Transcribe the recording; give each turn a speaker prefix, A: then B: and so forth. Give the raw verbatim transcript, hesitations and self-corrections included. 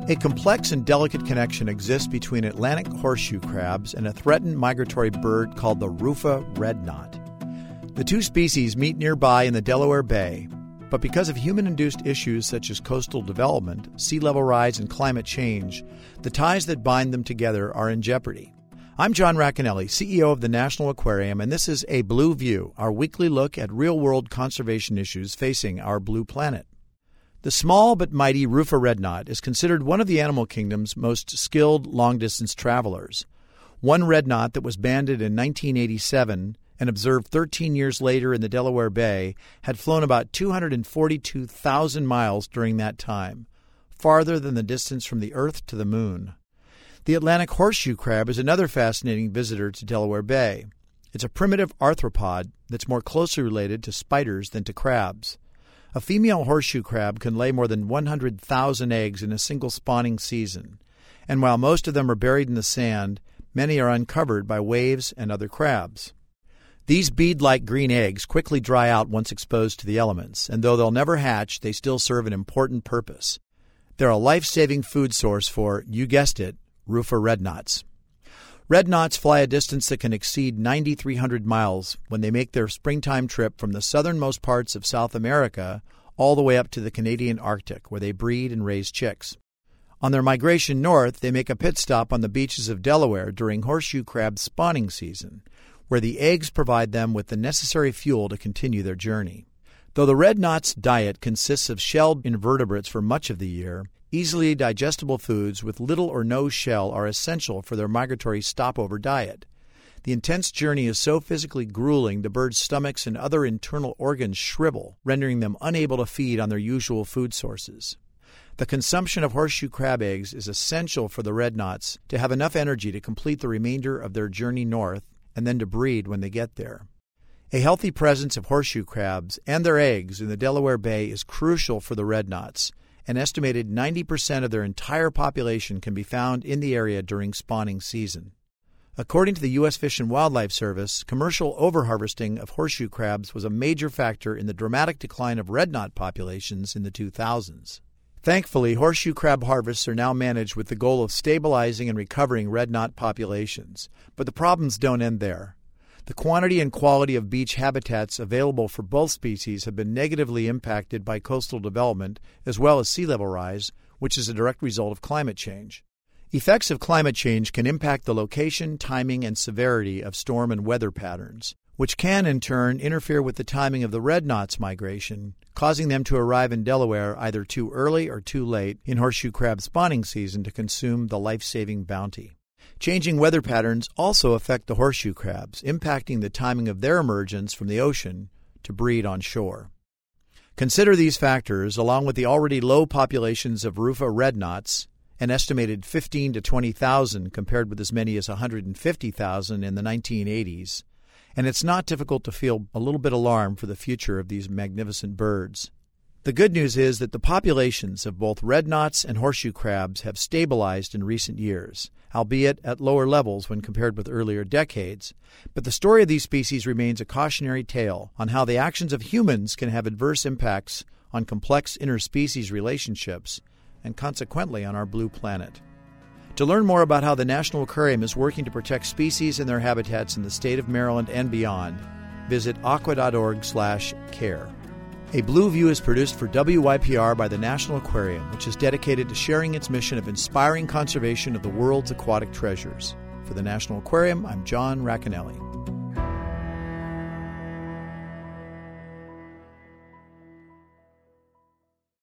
A: A complex and delicate connection exists between Atlantic horseshoe crabs and a threatened migratory bird called the Rufa redknot. The two species meet nearby in the Delaware Bay, but because of human-induced issues such as coastal development, sea level rise, and climate change, the ties that bind them together are in jeopardy. I'm John Racanelli, C E O of the National Aquarium, and this is A Blue View, our weekly look at real-world conservation issues facing our blue planet. The small but mighty Rufa redknot is considered one of the animal kingdom's most skilled long-distance travelers. One redknot that was banded in nineteen eighty-seven and observed thirteen years later in the Delaware Bay had flown about two hundred forty-two thousand miles during that time, farther than the distance from the Earth to the Moon. The Atlantic horseshoe crab is another fascinating visitor to Delaware Bay. It's a primitive arthropod that's more closely related to spiders than to crabs. A female horseshoe crab can lay more than one hundred thousand eggs in a single spawning season, and while most of them are buried in the sand, many are uncovered by waves and other crabs. These bead-like green eggs quickly dry out once exposed to the elements, and though they'll never hatch, they still serve an important purpose. They're a life-saving food source for, you guessed it, Rufa redknots. Redknots fly a distance that can exceed nine thousand three hundred miles when they make their springtime trip from the southernmost parts of South America all the way up to the Canadian Arctic, where they breed and raise chicks. On their migration north, they make a pit stop on the beaches of Delaware during horseshoe crab spawning season, where the eggs provide them with the necessary fuel to continue their journey. Though the redknot's diet consists of shelled invertebrates for much of the year, easily digestible foods with little or no shell are essential for their migratory stopover diet. The intense journey is so physically grueling the birds' stomachs and other internal organs shrivel, rendering them unable to feed on their usual food sources. The consumption of horseshoe crab eggs is essential for the redknots to have enough energy to complete the remainder of their journey north and then to breed when they get there. A healthy presence of horseshoe crabs and their eggs in the Delaware Bay is crucial for the redknots. An estimated ninety percent of their entire population can be found in the area during spawning season. According to the U S Fish and Wildlife Service, commercial overharvesting of horseshoe crabs was a major factor in the dramatic decline of redknot populations in the two thousands. Thankfully, horseshoe crab harvests are now managed with the goal of stabilizing and recovering redknot populations, but the problems don't end there. The quantity and quality of beach habitats available for both species have been negatively impacted by coastal development as well as sea level rise, which is a direct result of climate change. Effects of climate change can impact the location, timing, and severity of storm and weather patterns, which can in turn interfere with the timing of the redknots' migration, causing them to arrive in Delaware either too early or too late in horseshoe crab spawning season to consume the life-saving bounty. Changing weather patterns also affect the horseshoe crabs, impacting the timing of their emergence from the ocean to breed on shore. Consider these factors, along with the already low populations of Rufa redknots, an estimated fifteen to twenty thousand compared with as many as one hundred fifty thousand in the nineteen eighties, and it's not difficult to feel a little bit alarmed for the future of these magnificent birds. The good news is that the populations of both redknots and horseshoe crabs have stabilized in recent years, albeit at lower levels when compared with earlier decades. But the story of these species remains a cautionary tale on how the actions of humans can have adverse impacts on complex interspecies relationships and consequently on our blue planet. To learn more about how the National Aquarium is working to protect species and their habitats in the state of Maryland and beyond, visit aqua dot org slash care. A Blue View is produced for W Y P R by the National Aquarium, which is dedicated to sharing its mission of inspiring conservation of the world's aquatic treasures. For the National Aquarium, I'm John Racanelli.